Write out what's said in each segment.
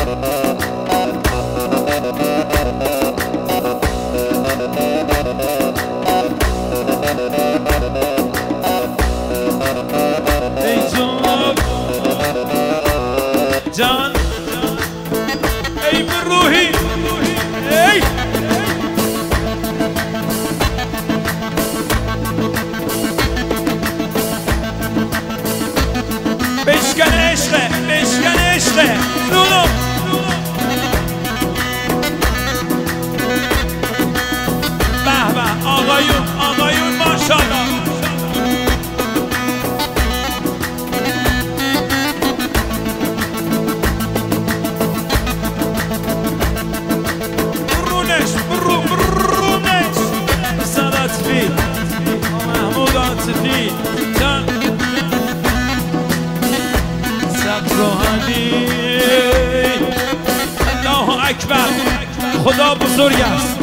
جان ای من روحی ای بشکن عشقه بشکن عشقه نونو به به آقایون ماشاءالله الله اکبر خدا بزرگ است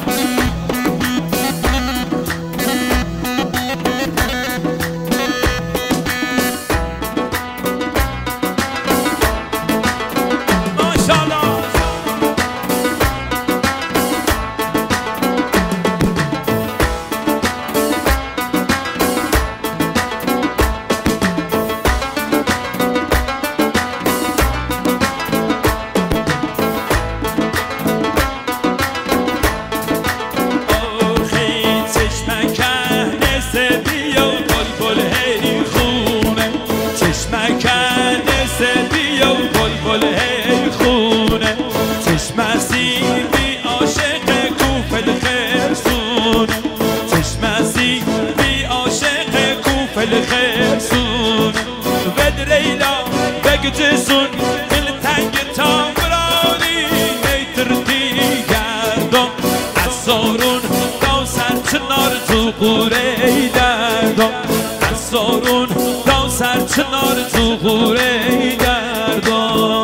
جسون دل تنگ تامرانی نیتردی گردم از سارون تا سرچنار تو قوره دردم از سارون تا سرچنار تو قوره دردم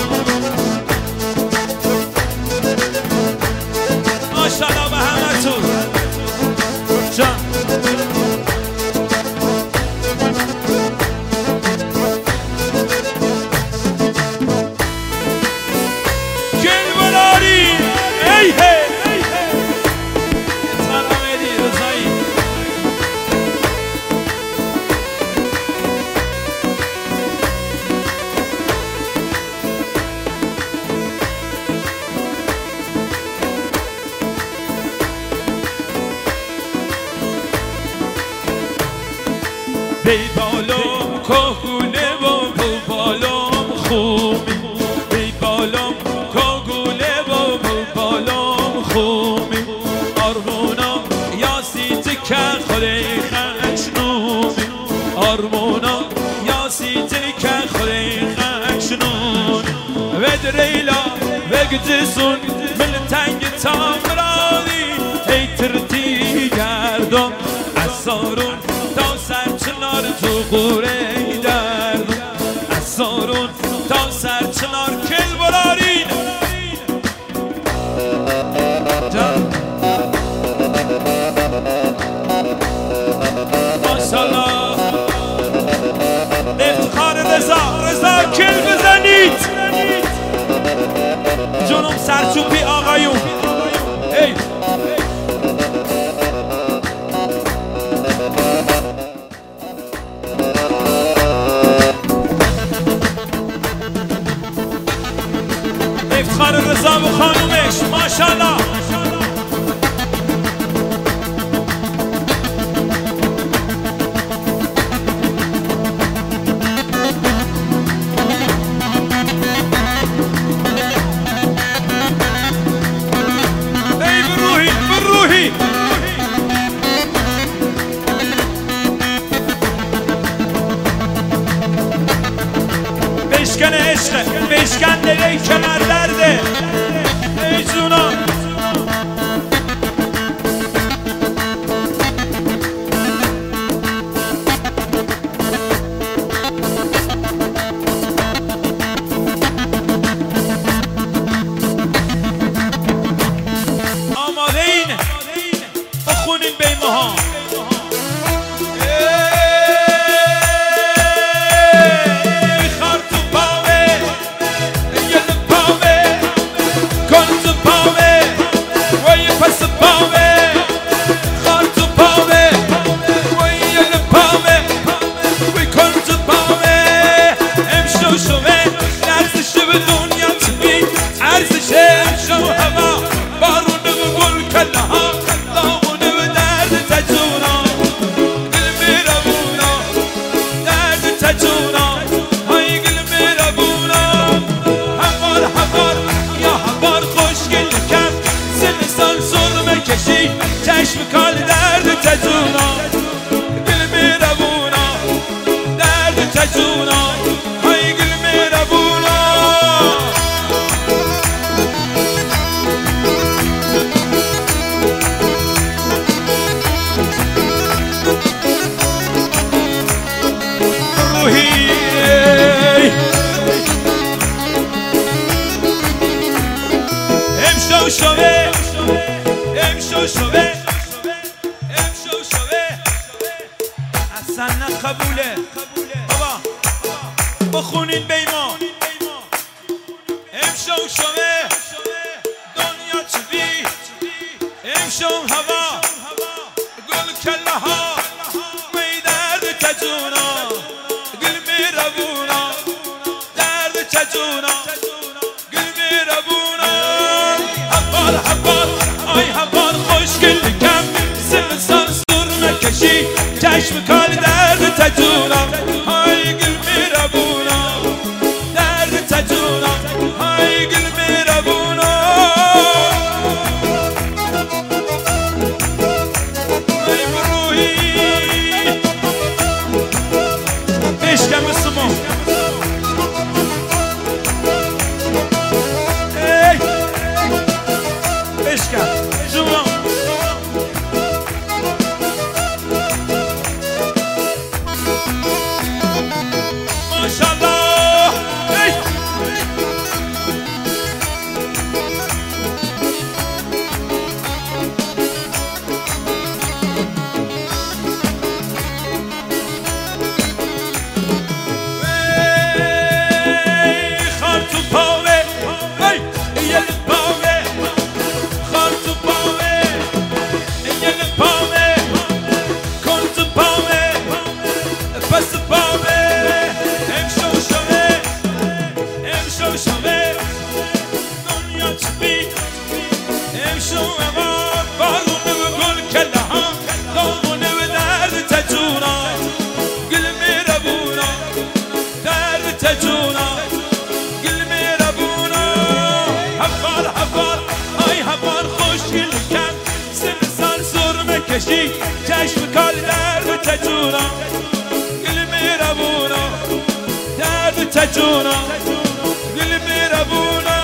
ماشاءالله به همه تو جان بی بالم کاغوله و بو بالم خومی بی بالم کاغوله و بو بالم خومی آرمونم یاسی تکر خوری خشنومی آرمونم یاسی تکر خوری خشنون ود ریلا وگدسون من تنگ تامرانی تیترتی گردم از سارون سرچنار تو قوره دردم از سارون تا سرچنار کل برارین ماشاءالله افتخار رضا کل بزنید جنوم سرچوبی آقایون ای افتخار رضا و خانومش ماشاءالله ای بروحی بشکن عشق بشکن دلی کمر درده ای جونان آماده اینه بخونین بیمه ها خارتون پاوه یه پاوه امشو شوه امشو شوه امشو شوه اصلا نقبوله بابا بخونین بیما امشو شوه دنیا چوی امشو هوا گل کله ها می درد تجونا گل میربونا درد تجونا گل میربونا حبار حبار آی حبار خوشگل کم سمسان سر نکشی چشم کار درد تجونا های گل میربونا درد تجونا های گل میربونا ای بروحی بشکم اسمو ای بشکم جوان ماشاءالله ای خار تو پاوه ای یل پاوه خار تو پاوه ای یل پاوه کن تو پاوه پس پاوه امشو شوه امشو شوه دنیا چبی امشو اما بارونه و گل کله ها دامونه و درد تجونا گل میربونا درد تجونا گل میربونا حبار حبار آی حبار خوشگل کن سن سال سرمه کشی چشم کال درد تجونا گل میربونا درد تجونا گل میربونا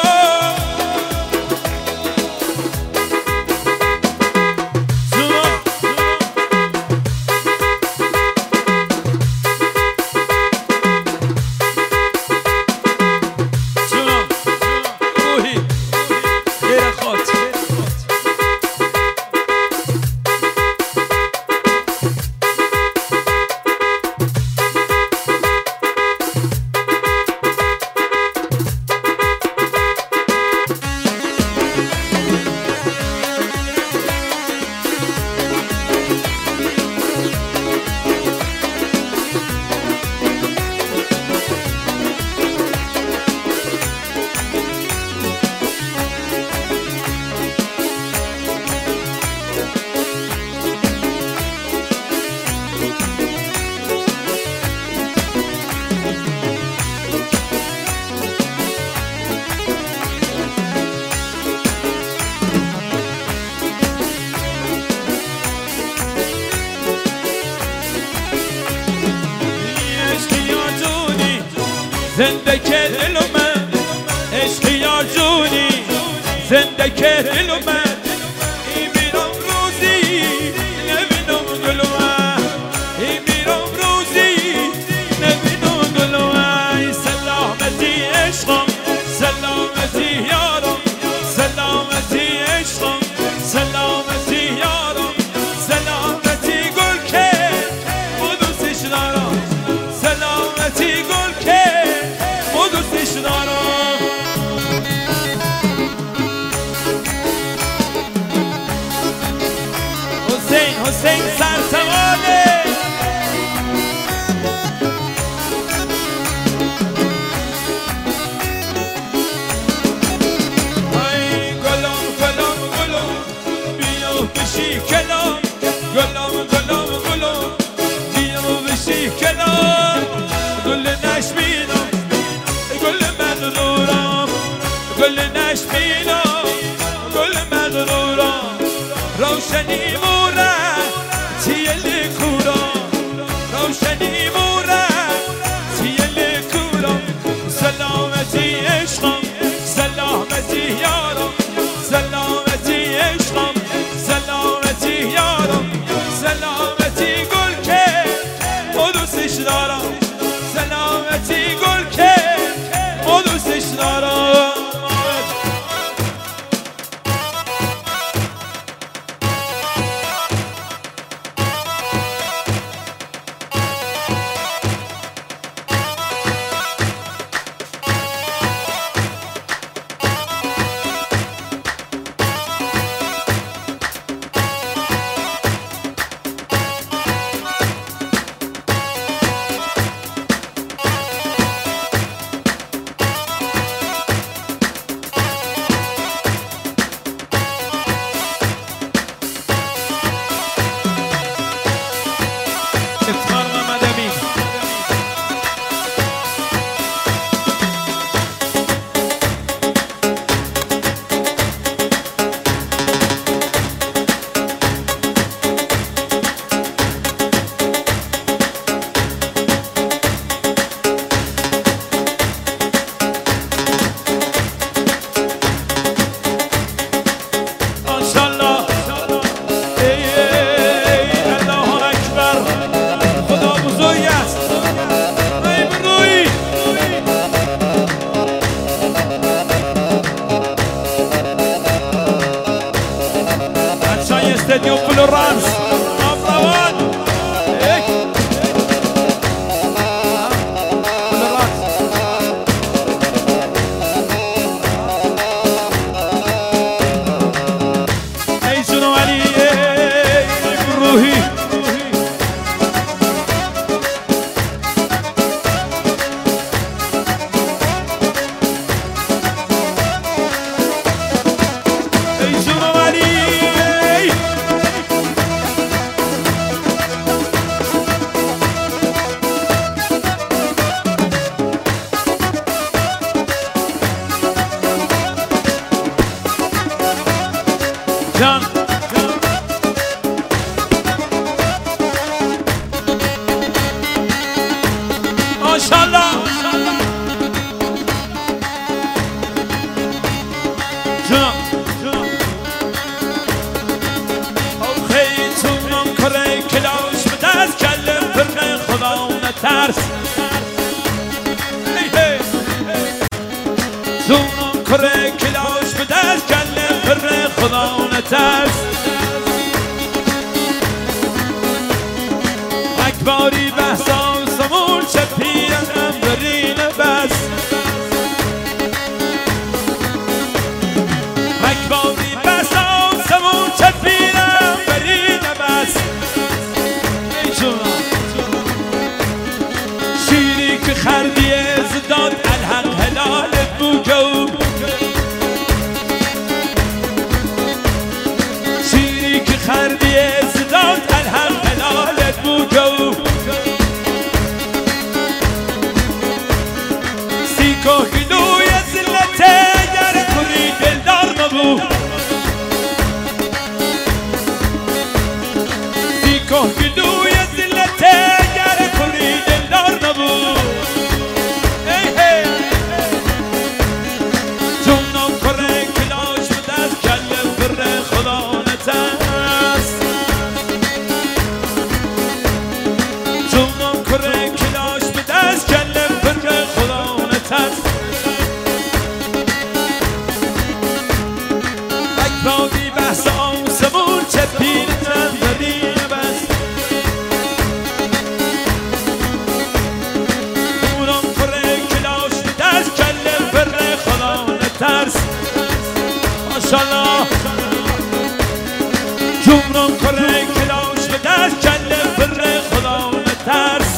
زنده که دل من عشق یار جونی زنده که دل من ای میرم روزی نبینم گلو ای میرم روزی نبینم گلو سلامتی عشقم سلامتی یارم سلامتی عشقم سلامتی یارم سلامتی گل که دوستش دارم سلامتی گل که دوستش دارم حسین حسین سرسواله ای گلم گلم گلم بیا بشی کلام گلم گلم گلم بیا بشی کلام گل نشبینم گل مغرورم گل نشبینم گل مغرورم روشنی موره استاديوم فلورانس أفروان ترس زونم کره کلاش به دست کلم پر خدا نترس اکباری بحثا سمون چه پیرم برین بس اکباری بحثا سمون چه پیرم برین بس ای جونم شیری که خردی زداد الحق هلالت بوجو شیری که خردی زداد الحق هلالت بوجو سیکو گلوی زلته گر کری دلدار مبو سیکو گلوی زلته گر کری دلدار مبو جونم کره کلاش به دست کلم پر خدا نترس جونم کره کلاش به دست کلم پر خدا نترس اکبادی بحث آسمون چه پیرتن بدین بس جونم کره کلاش به دست کلم پر خدا نترس ماشالله جونم کره کلاش به دست کلم پر خدا نترس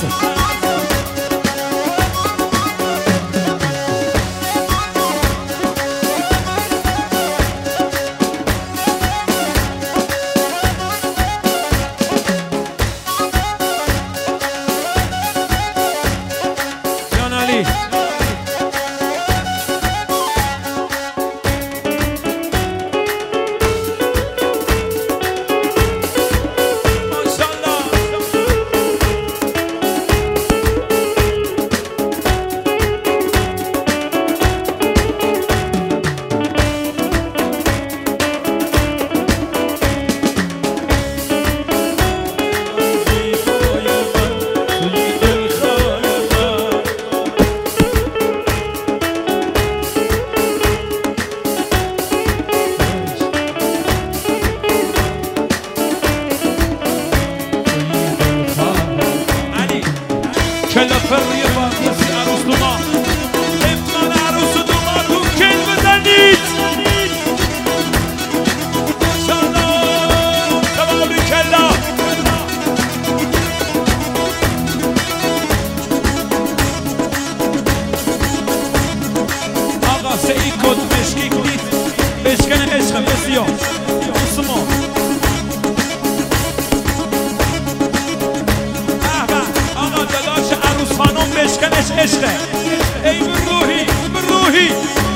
جان علی کلا فریه باقیسی عروس دوما امتحان عروس دوما تو کل بزنید ماشالله تباری کلا آقا سعید کد مشکی کنید بشکن عشق بسیار اسمو خانم بشکنش عشقه ای بروحی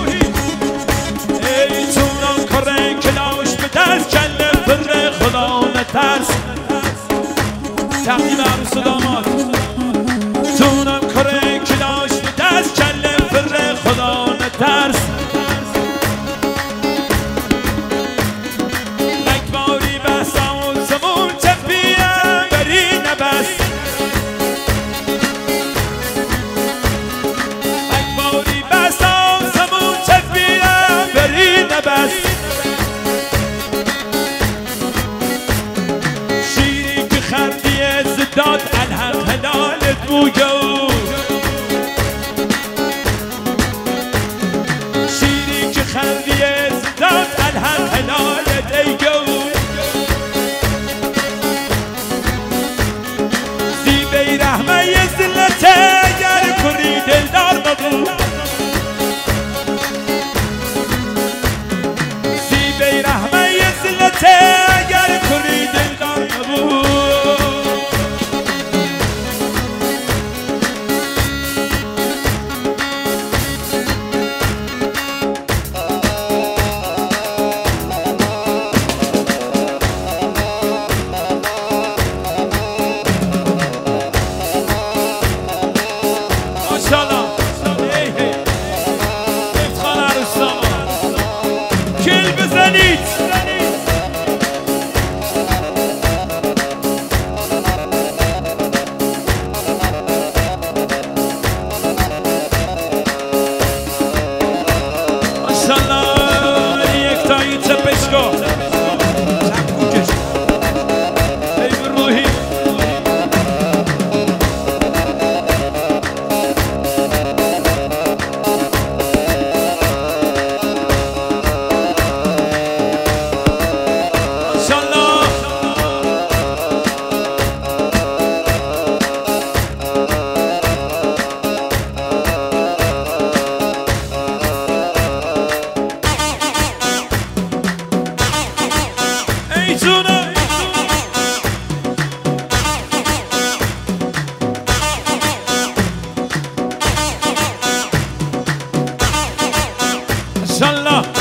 ای چونان کره کلاش به دست کله پر خدا نترس تقدیم عروس و داماد چونان کره کلاش به دست کله پر خدا نترس اکباری بس آسمون چپیه بری نبس بس ماشاءالله